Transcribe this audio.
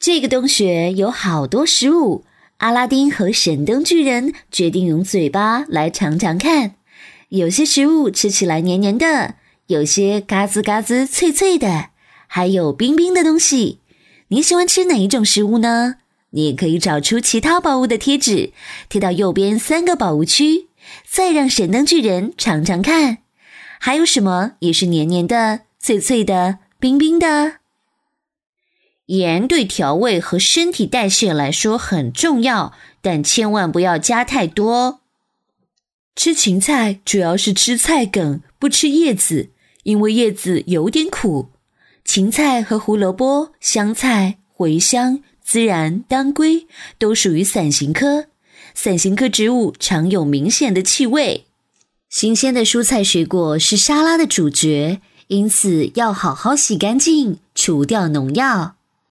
这个洞穴有好多食物，阿拉丁和神灯巨人决定用嘴巴来尝尝看。有些食物吃起来黏黏的，有些嘎吱嘎吱脆脆的，还有冰冰的东西。你喜欢吃哪一种食物呢？你也可以找出其他宝物的贴纸，贴到右边3个宝物区，再让神灯巨人尝尝看。还有什么也是黏黏的、脆脆的、冰冰的？盐对调味和身体代谢来说很重要，但千万不要加太多。 吃芹菜主要是吃菜梗，不吃叶子，因为叶子有点苦。芹菜和胡萝卜、香菜、茴香、孜然、当归都属于伞形科。伞形科植物常有明显的气味。 新鲜的蔬菜水果是沙拉的主角，因此要好好洗干净，除掉农药。